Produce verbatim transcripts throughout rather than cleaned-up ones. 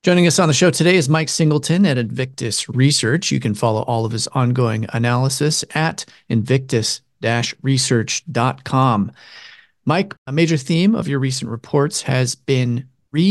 Joining us on the show today is Mike Singleton at Invictus Research. You can follow all of his ongoing analysis at invictus research dot com. Mike, a major theme of your recent reports has been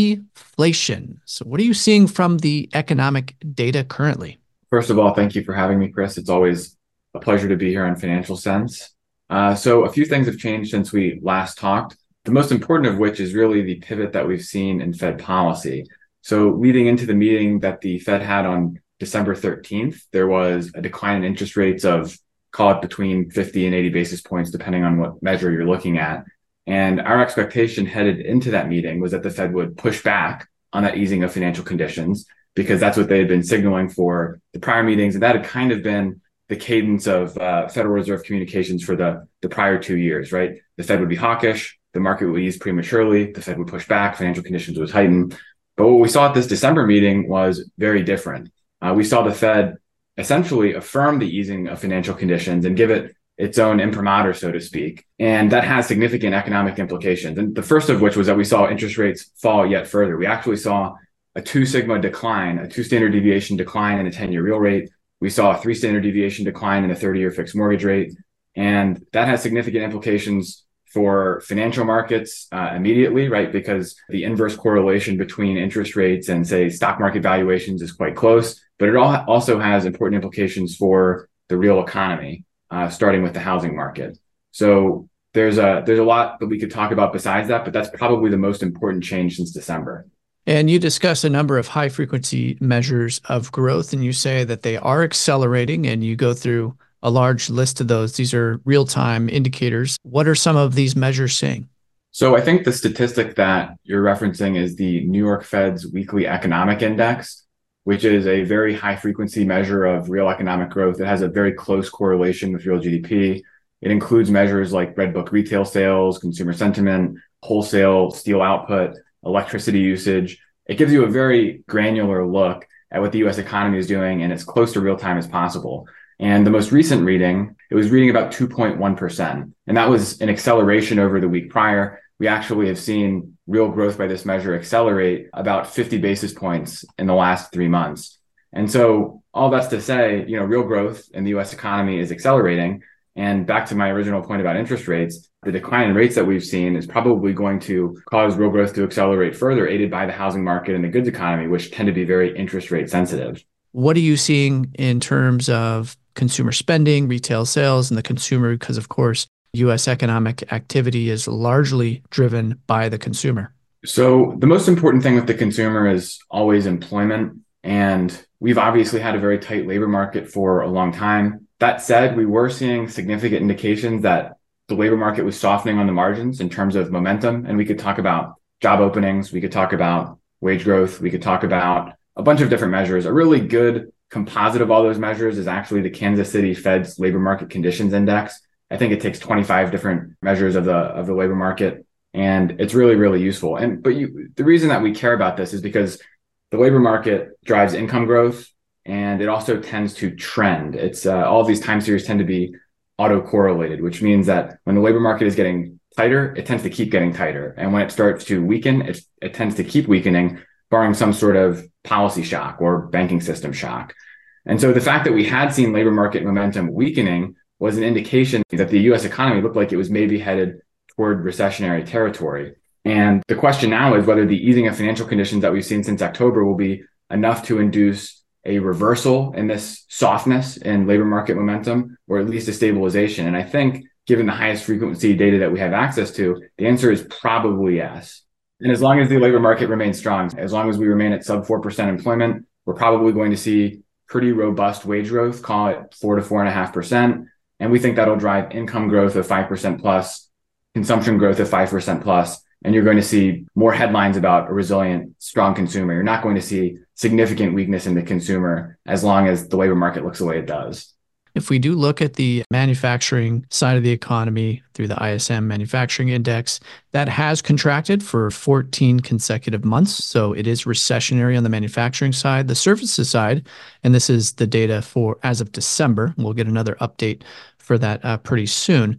reflation. So what are you seeing from the economic data currently? First of all, thank you for having me, Chris. It's always a pleasure to be here on Financial Sense. Uh, so a few things have changed since we last talked, the most important of which is really the pivot that we've seen in Fed policy. So leading into the meeting that the Fed had on December thirteenth, there was a decline in interest rates of, call it between fifty and eighty basis points, depending on what measure you're looking at. And our expectation headed into that meeting was that the Fed would push back on that easing of financial conditions, because that's what they had been signaling for the prior meetings. And that had kind of been the cadence of uh, Federal Reserve communications for the, the prior two years, right? The Fed would be hawkish, the market would ease prematurely, the Fed would push back, financial conditions would tighten. But what we saw at this December meeting was very different. Uh, we saw the Fed essentially affirm the easing of financial conditions and give it its own imprimatur, so to speak. And that has significant economic implications. And the first of which was that we saw interest rates fall yet further. We actually saw a two sigma decline, a two standard deviation decline in the ten-year real rate. We saw a three standard deviation decline in the thirty-year fixed mortgage rate. And that has significant implications for financial markets uh, immediately, right? Because the inverse correlation between interest rates and, say, stock market valuations is quite close. But it all also has important implications for the real economy, uh, starting with the housing market. So there's a there's a lot that we could talk about besides that, but that's probably the most important change since December. And you discuss a number of high frequency measures of growth, and you say that they are accelerating, and you go through a large list of those. These are real-time indicators. What are some of these measures saying? So I think the statistic that you're referencing is the New York Fed's weekly economic index, which is a very high frequency measure of real economic growth. It has a very close correlation with real G D P. It includes measures like Redbook retail sales, consumer sentiment, wholesale steel output, electricity usage. It gives you a very granular look at what the U S economy is doing, and it's close to real time as possible. And the most recent reading, it was reading about two point one percent. And that was an acceleration over the week prior. We actually have seen real growth by this measure accelerate about fifty basis points in the last three months. And so all that's to say, you know, real growth in the U S economy is accelerating. And back to my original point about interest rates, the decline in rates that we've seen is probably going to cause real growth to accelerate further, aided by the housing market and the goods economy, which tend to be very interest rate sensitive. What are you seeing in terms of consumer spending, retail sales, and the consumer? Because, of course, U S economic activity is largely driven by the consumer. So the most important thing with the consumer is always employment. And we've obviously had a very tight labor market for a long time. That said, we were seeing significant indications that the labor market was softening on the margins in terms of momentum. And we could talk about job openings. We could talk about wage growth. We could talk about a bunch of different measures. A really good composite of all those measures is actually the Kansas City Fed's Labor Market Conditions Index. I think it takes twenty-five different measures of the of the labor market, and it's really, really useful. And but you, the reason that we care about this is because the labor market drives income growth, and it also tends to trend. It's uh, all of these time series tend to be autocorrelated, which means that when the labor market is getting tighter, it tends to keep getting tighter, and when it starts to weaken, it, it tends to keep weakening, barring some sort of policy shock or banking system shock. And so the fact that we had seen labor market momentum weakening was an indication that the U S economy looked like it was maybe headed toward recessionary territory. And the question now is whether the easing of financial conditions that we've seen since October will be enough to induce a reversal in this softness in labor market momentum, or at least a stabilization. And I think, given the highest frequency data that we have access to, the answer is probably yes. And as long as the labor market remains strong, as long as we remain at sub four percent employment, we're probably going to see pretty robust wage growth, call it four to four and a half percent. And we think that'll drive income growth of five percent plus, consumption growth of five percent plus. And you're going to see more headlines about a resilient, strong consumer. You're not going to see significant weakness in the consumer as long as the labor market looks the way it does. If we do look at the manufacturing side of the economy through the I S M Manufacturing Index, that has contracted for fourteen consecutive months. So it is recessionary on the manufacturing side. The services side, and this is the data for as of December, we'll get another update for that uh, pretty soon.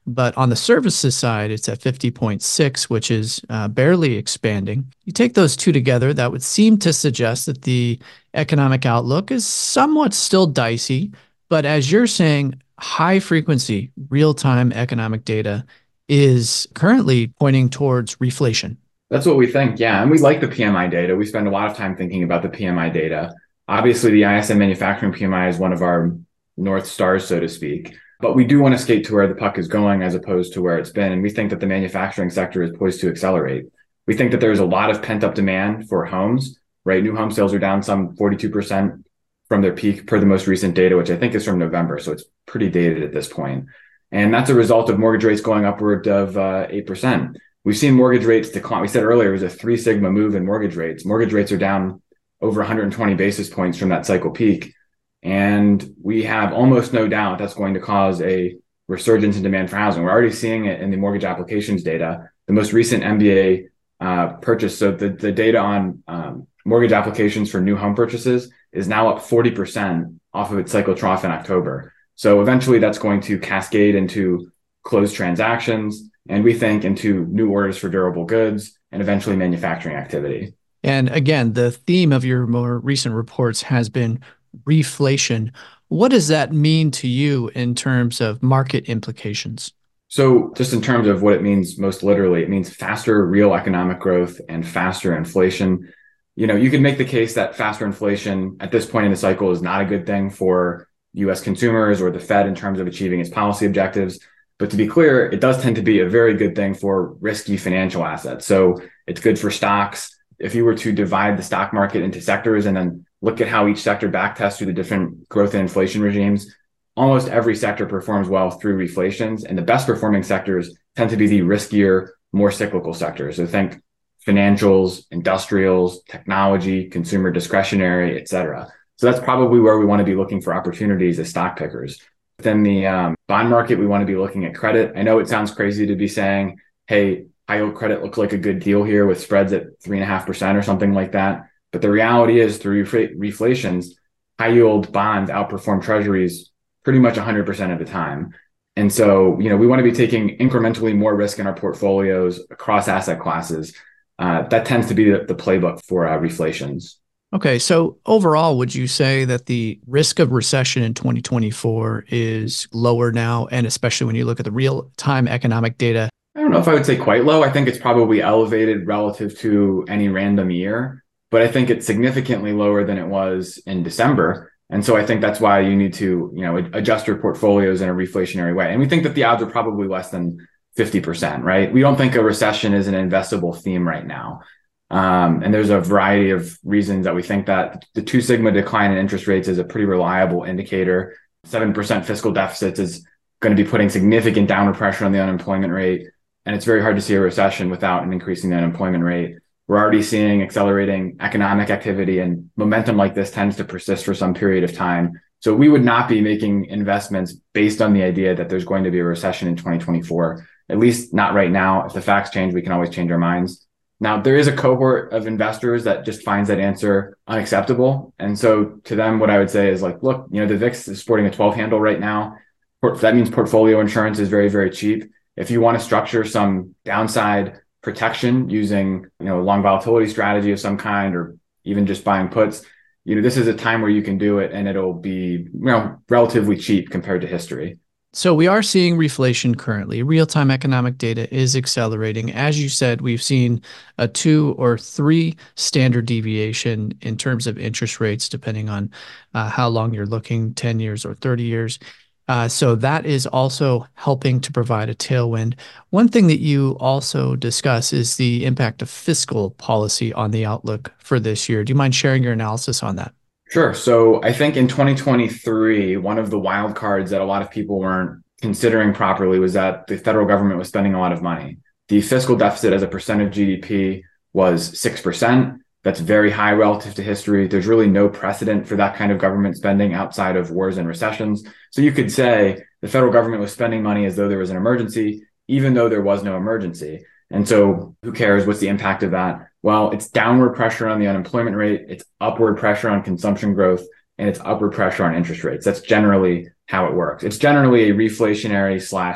But on the services side, it's at fifty point six, which is uh, barely expanding. You take those two together, that would seem to suggest that the economic outlook is somewhat still dicey. But as you're saying, high frequency, real time economic data is currently pointing towards reflation. That's what we think. Yeah. And we like the P M I data. We spend a lot of time thinking about the P M I data. Obviously, the I S M manufacturing P M I is one of our North Stars, so to speak. But we do want to skate to where the puck is going as opposed to where it's been. And we think that the manufacturing sector is poised to accelerate. We think that there's a lot of pent up demand for homes, right? New home sales are down some forty-two percent from their peak per the most recent data, which I think is from November. So it's pretty dated at this point. And that's a result of mortgage rates going upward of uh, eight percent. We've seen mortgage rates decline. We said earlier it was a three sigma move in mortgage rates. Mortgage rates are down over one hundred twenty basis points from that cycle peak. And we have almost no doubt that's going to cause a resurgence in demand for housing. We're already seeing it in the mortgage applications data. The most recent M B A uh, purchase, so the, the data on um, mortgage applications for new home purchases is now up forty percent off of its cycle trough in October. So eventually that's going to cascade into closed transactions, and we think into new orders for durable goods and eventually manufacturing activity. And again, the theme of your more recent reports has been reflation. What does that mean to you in terms of market implications? So just in terms of what it means most literally, it means faster real economic growth and faster inflation. You know, you could make the case that faster inflation at this point in the cycle is not a good thing for U S consumers or the Fed in terms of achieving its policy objectives. But to be clear, it does tend to be a very good thing for risky financial assets. So it's good for stocks. If you were to divide the stock market into sectors and then look at how each sector backtests through the different growth and inflation regimes, almost every sector performs well through reflations. And the best performing sectors tend to be the riskier, more cyclical sectors. So think financials, industrials, technology, consumer discretionary, et cetera. So that's probably where we want to be looking for opportunities as stock pickers. Within the um, bond market, we want to be looking at credit. I know it sounds crazy to be saying, hey, high yield credit looks like a good deal here with spreads at three and a half percent or something like that. But the reality is through reflations, high yield bonds outperform treasuries pretty much one hundred percent of the time. And so, you know, we want to be taking incrementally more risk in our portfolios across asset classes. Uh, that tends to be the, the playbook for uh, reflations. Okay, so overall, would you say that the risk of recession in twenty twenty-four is lower now, and especially when you look at the real-time economic data? I don't know if I would say quite low. I think it's probably elevated relative to any random year, but I think it's significantly lower than it was in December. And so I think that's why you need to, you know, adjust your portfolios in a reflationary way. And we think that the odds are probably less than fifty percent, right? We don't think a recession is an investable theme right now. Um, and there's a variety of reasons that we think that the two sigma decline in interest rates is a pretty reliable indicator. seven percent fiscal deficits is going to be putting significant downward pressure on the unemployment rate. And it's very hard to see a recession without an increase in the unemployment rate. We're already seeing accelerating economic activity, and momentum like this tends to persist for some period of time. So we would not be making investments based on the idea that there's going to be a recession in twenty twenty-four, at least not right now. If the facts change, we can always change our minds. Now, there is a cohort of investors that just finds that answer unacceptable. And so to them, what I would say is like, look, you know, the V I X is sporting a twelve handle right now. That means portfolio insurance is very, very cheap. If you want to structure some downside protection using, you know, a long volatility strategy of some kind, or even just buying puts, you know, this is a time where you can do it and it'll be, you know, relatively cheap compared to history. So we are seeing reflation currently. Real-time economic data is accelerating. As you said, we've seen a two or three standard deviation in terms of interest rates, depending on uh, how long you're looking, ten years or thirty years. Uh, so that is also helping to provide a tailwind. One thing that you also discuss is the impact of fiscal policy on the outlook for this year. Do you mind sharing your analysis on that? Sure. So I think in twenty twenty-three, one of the wild cards that a lot of people weren't considering properly was that the federal government was spending a lot of money. The fiscal deficit as a percent of G D P was six percent. That's very high relative to history. There's really no precedent for that kind of government spending outside of wars and recessions. So you could say the federal government was spending money as though there was an emergency, even though there was no emergency. And so who cares? What's the impact of that? Well, it's downward pressure on the unemployment rate, it's upward pressure on consumption growth, and it's upward pressure on interest rates. That's generally how it works. It's generally a reflationary slash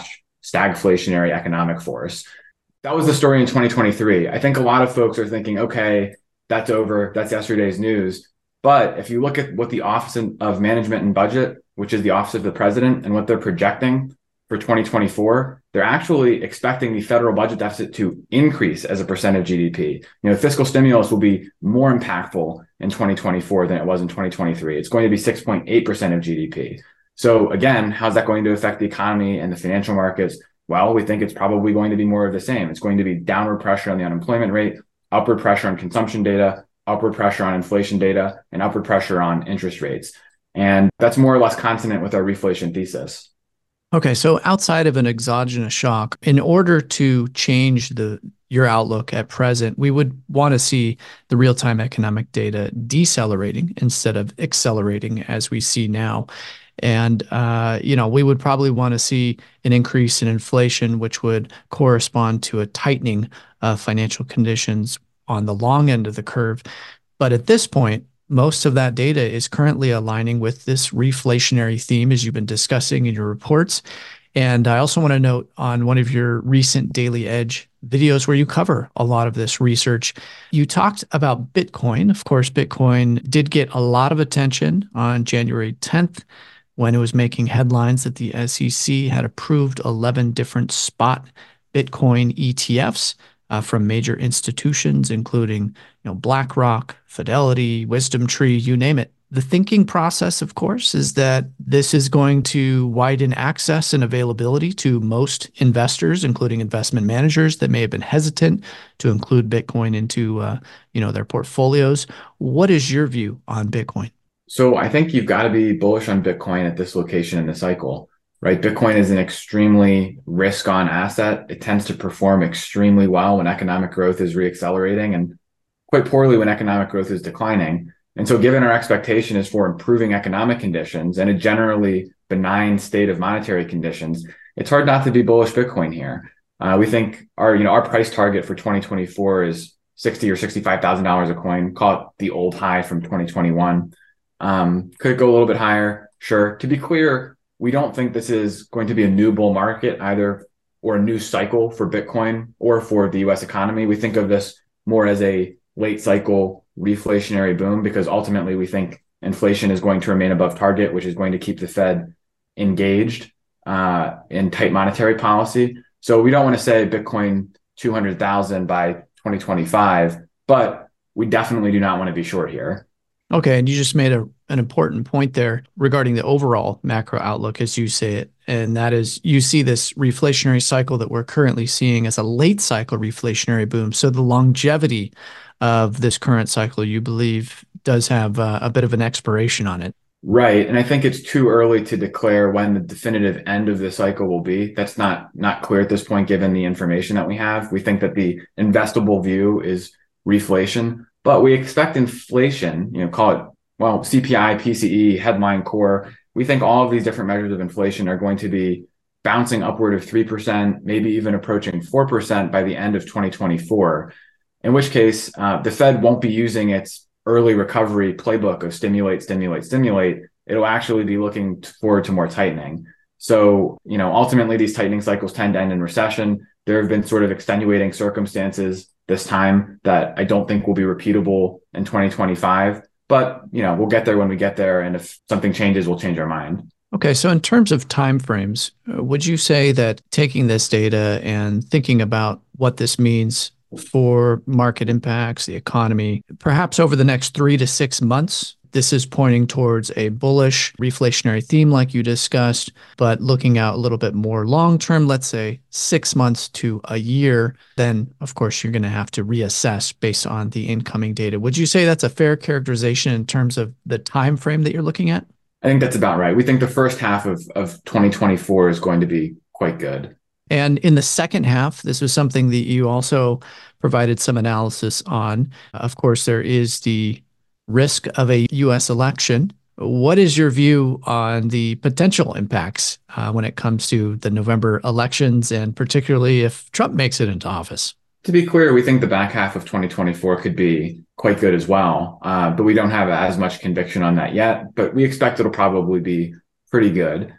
stagflationary economic force. That was the story in twenty twenty-three. I think a lot of folks are thinking, okay, that's over. That's yesterday's news. But if you look at what the Office of Management and Budget, which is the Office of the President, and what they're projecting for twenty twenty-four, they're actually expecting the federal budget deficit to increase as a percent of G D P. You know, fiscal stimulus will be more impactful in twenty twenty-four than it was in twenty twenty-three. It's going to be six point eight percent of G D P. So again, how's that going to affect the economy and the financial markets? Well, we think it's probably going to be more of the same. It's going to be downward pressure on the unemployment rate, upward pressure on consumption data, upward pressure on inflation data, and upward pressure on interest rates. And that's more or less consonant with our reflation thesis. Okay, so outside of an exogenous shock, in order to change the your outlook at present, we would want to see the real-time economic data decelerating instead of accelerating as we see now. And, uh, you know, we would probably want to see an increase in inflation, which would correspond to a tightening of financial conditions on the long end of the curve. But at this point, most of that data is currently aligning with this reflationary theme, as you've been discussing in your reports. And I also want to note on one of your recent Daily Edge videos where you cover a lot of this research, you talked about Bitcoin. Of course, Bitcoin did get a lot of attention on January tenth when it was making headlines that the S E C had approved eleven different spot Bitcoin E T Fs uh, from major institutions, including you know, BlackRock, Fidelity, WisdomTree, you name it. The thinking process, of course, is that this is going to widen access and availability to most investors, including investment managers that may have been hesitant to include Bitcoin into uh, you know, their portfolios. What is your view on Bitcoin? So I think you've got to be bullish on Bitcoin at this location in the cycle, right? Bitcoin is an extremely risk-on asset. It tends to perform extremely well when economic growth is reaccelerating and quite poorly when economic growth is declining. And so given our expectation is for improving economic conditions and a generally benign state of monetary conditions, it's hard not to be bullish Bitcoin here. Uh, we think our, you know, our price target for twenty twenty-four is sixty thousand dollars or sixty-five thousand dollars a coin, call it the old high from twenty twenty-one. Um, could it go a little bit higher? Sure. To be clear, we don't think this is going to be a new bull market either, or a new cycle for Bitcoin or for the U S economy. We think of this more as a late cycle reflationary boom, because ultimately we think inflation is going to remain above target, which is going to keep the Fed engaged uh, in tight monetary policy. So we don't want to say Bitcoin two hundred thousand by twenty twenty-five, but we definitely do not want to be short here. Okay, and you just made a, an important point there regarding the overall macro outlook, as you say it, and that is you see this reflationary cycle that we're currently seeing as a late cycle reflationary boom. So the longevity of this current cycle, you believe, does have uh, a bit of an expiration on it. Right, and I think it's too early to declare when the definitive end of the cycle will be. That's not not clear at this point, given the information that we have. We think that the investable view is reflation. But we expect inflation, you know, call it, well, C P I, P C E, headline core. We think all of these different measures of inflation are going to be bouncing upward of three percent, maybe even approaching four percent by the end of twenty twenty-four, in which case uh, the Fed won't be using its early recovery playbook of stimulate, stimulate, stimulate. It'll actually be looking forward to more tightening. So, you know, ultimately these tightening cycles tend to end in recession. There have been sort of extenuating circumstances this time that I don't think will be repeatable in twenty twenty-five. But, you know, we'll get there when we get there. And if something changes, we'll change our mind. Okay, so in terms of timeframes, would you say that taking this data and thinking about what this means for market impacts, the economy, perhaps over the next three to six months, this is pointing towards a bullish reflationary theme like you discussed, but looking out a little bit more long-term, let's say six months to a year, then of course you're going to have to reassess based on the incoming data. Would you say that's a fair characterization in terms of the time frame that you're looking at? I think that's about right. We think the first half of, of twenty twenty-four is going to be quite good. And in the second half, this was something that you also provided some analysis on. Of course, there is the risk of a U S election. What is your view on the potential impacts uh, when it comes to the November elections, and particularly if Trump makes it into office? To be clear, we think the back half of twenty twenty-four could be quite good as well, uh, but we don't have as much conviction on that yet, but we expect it'll probably be pretty good.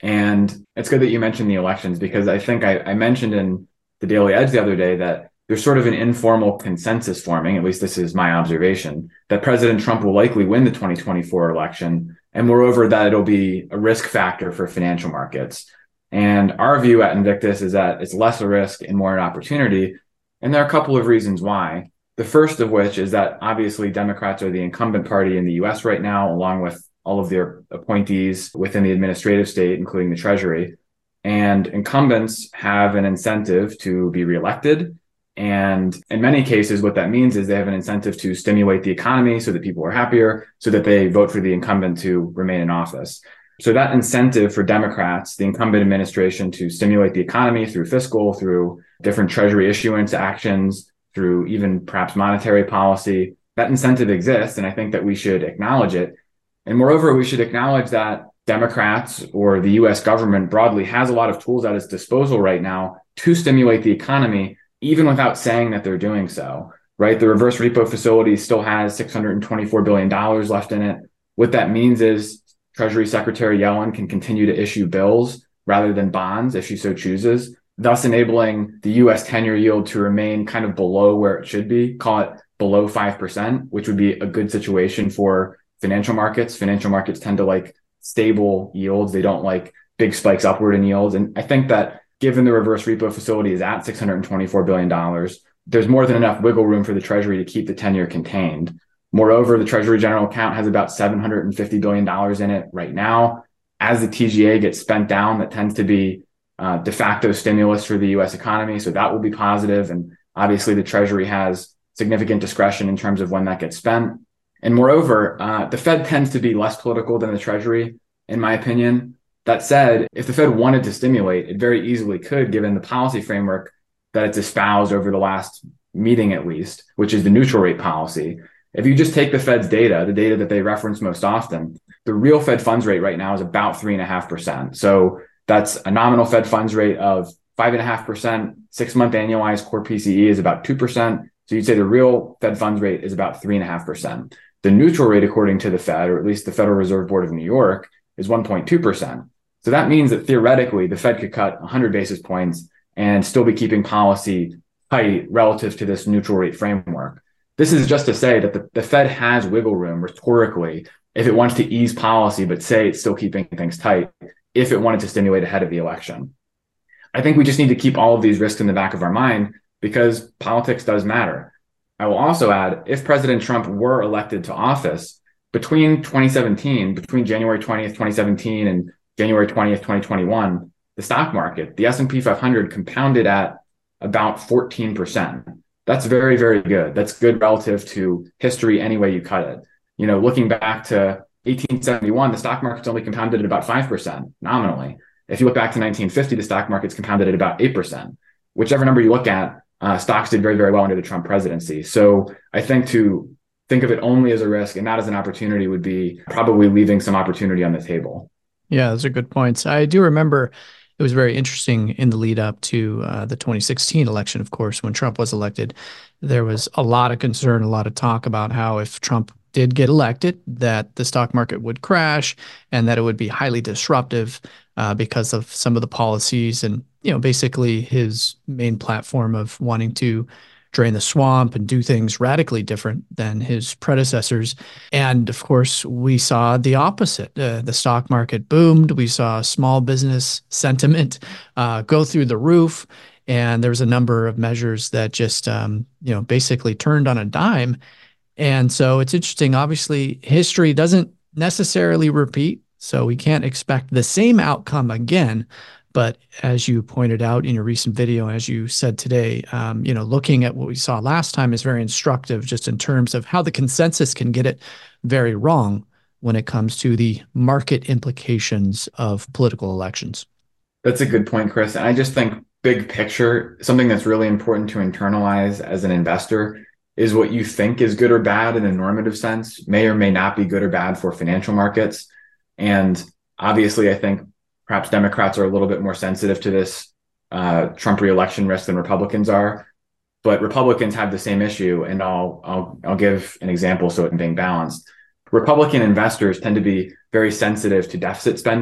And it's good that you mentioned the elections, because I think I, I mentioned in the Daily Edge the other day that there's sort of an informal consensus forming, at least this is my observation, that President Trump will likely win the twenty twenty-four election. And moreover, that it'll be a risk factor for financial markets. And our view at Invictus is that it's less a risk and more an opportunity. And there are a couple of reasons why. The first of which is that obviously Democrats are the incumbent party in the U S right now, along with all of their appointees within the administrative state, including the Treasury. And incumbents have an incentive to be reelected. And in many cases, what that means is they have an incentive to stimulate the economy so that people are happier, so that they vote for the incumbent to remain in office. So that incentive for Democrats, the incumbent administration, to stimulate the economy through fiscal, through different Treasury issuance actions, through even perhaps monetary policy, that incentive exists. And I think that we should acknowledge it. And moreover, we should acknowledge that Democrats or the U S government broadly has a lot of tools at its disposal right now to stimulate the economy, even without saying that they're doing so, right? The reverse repo facility still has six hundred twenty-four billion dollars left in it. What that means is Treasury Secretary Yellen can continue to issue bills rather than bonds if she so chooses, thus enabling the U S ten-year yield to remain kind of below where it should be, call it below five percent, which would be a good situation for financial markets. Financial markets tend to like stable yields. They don't like big spikes upward in yields. And I think that given the reverse repo facility is at six hundred twenty-four billion dollars, there's more than enough wiggle room for the Treasury to keep the ten-year contained. Moreover, the Treasury General Account has about seven hundred fifty billion dollars in it right now. As the T G A gets spent down, that tends to be uh, de facto stimulus for the U S economy. So that will be positive. And obviously the Treasury has significant discretion in terms of when that gets spent. And moreover, uh, the Fed tends to be less political than the Treasury, in my opinion. That said, if the Fed wanted to stimulate, it very easily could, given the policy framework that it's espoused over the last meeting, at least, which is the neutral rate policy. If you just take the Fed's data, the data that they reference most often, the real Fed funds rate right now is about three and a half percent. So that's a nominal Fed funds rate of five and a half percent. Six month annualized core P C E is about two percent. So you'd say the real Fed funds rate is about three and a half percent. The neutral rate, according to the Fed, or at least the Federal Reserve Board of New York, is one point two percent. So that means that theoretically, the Fed could cut one hundred basis points and still be keeping policy tight relative to this neutral rate framework. This is just to say that the, the Fed has wiggle room rhetorically if it wants to ease policy, but say it's still keeping things tight if it wanted to stimulate ahead of the election. I think we just need to keep all of these risks in the back of our mind because politics does matter. I will also add, if President Trump were elected to office between twenty seventeen, between January twentieth, twenty seventeen and January twentieth, twenty twenty-one, the stock market, the S and P five hundred compounded at about fourteen percent. That's very, very good. That's good relative to history any way you cut it. You know, looking back to eighteen seventy-one, the stock market's only compounded at about five percent nominally. If you look back to nineteen fifty, the stock market's compounded at about eight percent. Whichever number you look at, uh, stocks did very, very well under the Trump presidency. So I think to think of it only as a risk and not as an opportunity would be probably leaving some opportunity on the table. Yeah, those are good points. I do remember it was very interesting in the lead up to uh, the twenty sixteen election, of course, when Trump was elected. There was a lot of concern, a lot of talk about how if Trump did get elected, that the stock market would crash and that it would be highly disruptive uh, because of some of the policies and, you know, basically his main platform of wanting to drain the swamp and do things radically different than his predecessors. And of course, we saw the opposite. Uh, the stock market boomed. We saw small business sentiment uh, go through the roof. And there was a number of measures that just, um, you know, basically turned on a dime. And so it's interesting. Obviously, history doesn't necessarily repeat, so we can't expect the same outcome again. But as you pointed out in your recent video, as you said today, um, you know, looking at what we saw last time is very instructive just in terms of how the consensus can get it very wrong when it comes to the market implications of political elections. That's a good point, Chris. And I just think big picture, something that's really important to internalize as an investor is what you think is good or bad in a normative sense may or may not be good or bad for financial markets. And obviously, I think perhaps Democrats are a little bit more sensitive to this uh, Trump reelection risk than Republicans are, but Republicans have the same issue. And I'll, I'll, I'll give an example so it can be balanced. Republican investors tend to be very sensitive to deficit spending.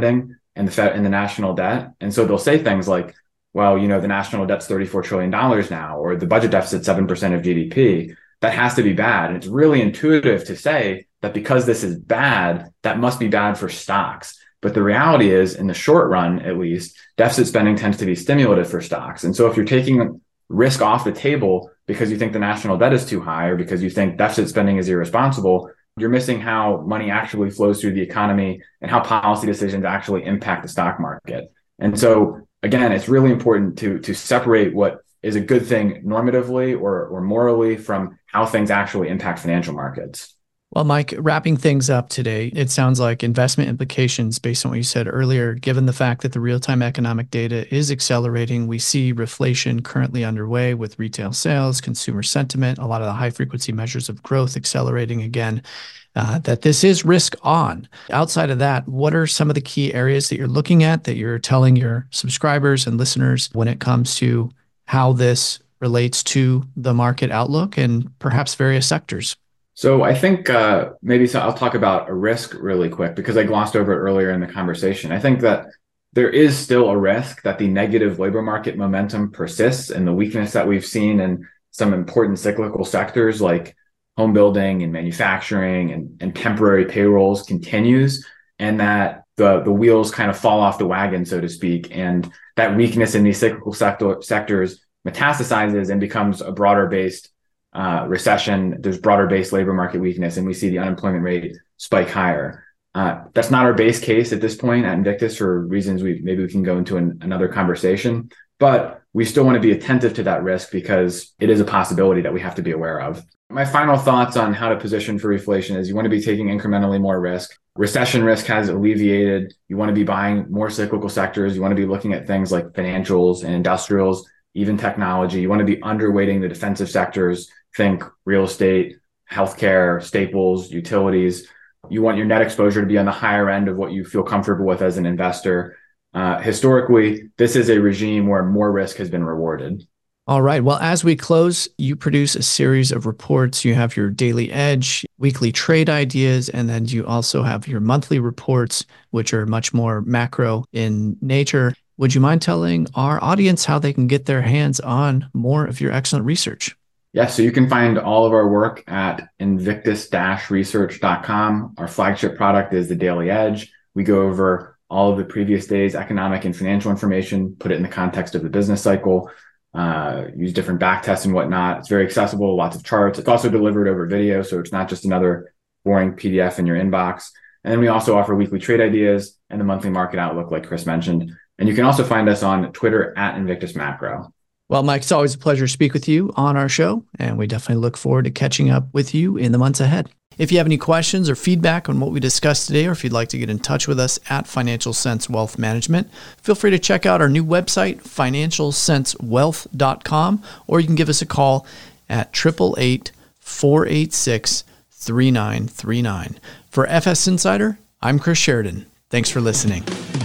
and the Fed and the national debt. And so they'll say things like, well, you know, the national debt's thirty-four trillion dollars now, or the budget deficit's seven percent of G D P. That has to be bad. And it's really intuitive to say that because this is bad, that must be bad for stocks. But the reality is, in the short run, at least, deficit spending tends to be stimulative for stocks. And so if you're taking risk off the table because you think the national debt is too high or because you think deficit spending is irresponsible, you're missing how money actually flows through the economy and how policy decisions actually impact the stock market. And so, again, it's really important to, to separate what is a good thing normatively or, or morally from how things actually impact financial markets. Well, Mike, wrapping things up today, it sounds like investment implications based on what you said earlier, given the fact that the real-time economic data is accelerating. We see reflation currently underway with retail sales, consumer sentiment, a lot of the high-frequency measures of growth accelerating again, uh, that this is risk on. Outside of that, what are some of the key areas that you're looking at that you're telling your subscribers and listeners when it comes to how this relates to the market outlook and perhaps various sectors? So I think uh, maybe so I'll talk about a risk really quick because I glossed over it earlier in the conversation. I think that there is still a risk that the negative labor market momentum persists and the weakness that we've seen in some important cyclical sectors like home building and manufacturing and, and temporary payrolls continues, and that the, the wheels kind of fall off the wagon, so to speak, and that weakness in these cyclical sector, sectors metastasizes and becomes a broader based Uh, recession. There's broader based labor market weakness, and we see the unemployment rate spike higher. Uh, that's not our base case at this point at Invictus for reasons we maybe we can go into an, another conversation, but we still want to be attentive to that risk because it is a possibility that we have to be aware of. My final thoughts on how to position for reflation is you want to be taking incrementally more risk. Recession risk has alleviated. You want to be buying more cyclical sectors. You want to be looking at things like financials and industrials, even technology. You want to be underweighting the defensive sectors. Think real estate, healthcare, staples, utilities. You want your net exposure to be on the higher end of what you feel comfortable with as an investor. Uh, historically, this is a regime where more risk has been rewarded. All right. Well, as we close, you produce a series of reports. You have your daily edge, weekly trade ideas, and then you also have your monthly reports, which are much more macro in nature. Would you mind telling our audience how they can get their hands on more of your excellent research? Yes, so you can find all of our work at invictus dash research dot com. Our flagship product is the Daily Edge. We go over all of the previous day's economic and financial information, put it in the context of the business cycle, uh, use different back tests and whatnot. It's very accessible, lots of charts. It's also delivered over video, so it's not just another boring P D F in your inbox. And then we also offer weekly trade ideas and the monthly market outlook, like Chris mentioned. And you can also find us on Twitter at Invictus Macro. Well, Mike, it's always a pleasure to speak with you on our show, and we definitely look forward to catching up with you in the months ahead. If you have any questions or feedback on what we discussed today, or if you'd like to get in touch with us at Financial Sense Wealth Management, feel free to check out our new website, financial sense wealth dot com, or you can give us a call at eight eight eight, four eight six, three nine three nine. For F S Insider, I'm Chris Sheridan. Thanks for listening.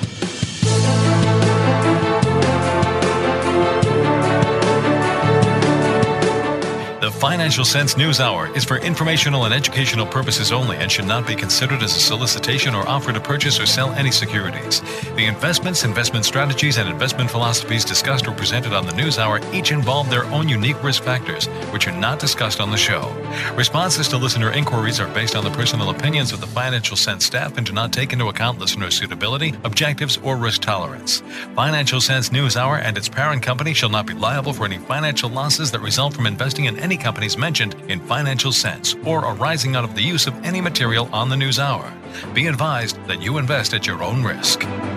The Financial Sense News Hour is for informational and educational purposes only and should not be considered as a solicitation or offer to purchase or sell any securities. The investments, investment strategies, and investment philosophies discussed or presented on the News Hour each involve their own unique risk factors, which are not discussed on the show. Responses to listener inquiries are based on the personal opinions of the Financial Sense staff and do not take into account listener suitability, objectives, or risk tolerance. Financial Sense News Hour and its parent company shall not be liable for any financial losses that result from investing in any companies mentioned in Financial Sense or arising out of the use of any material on the News Hour. Be advised that you invest at your own risk.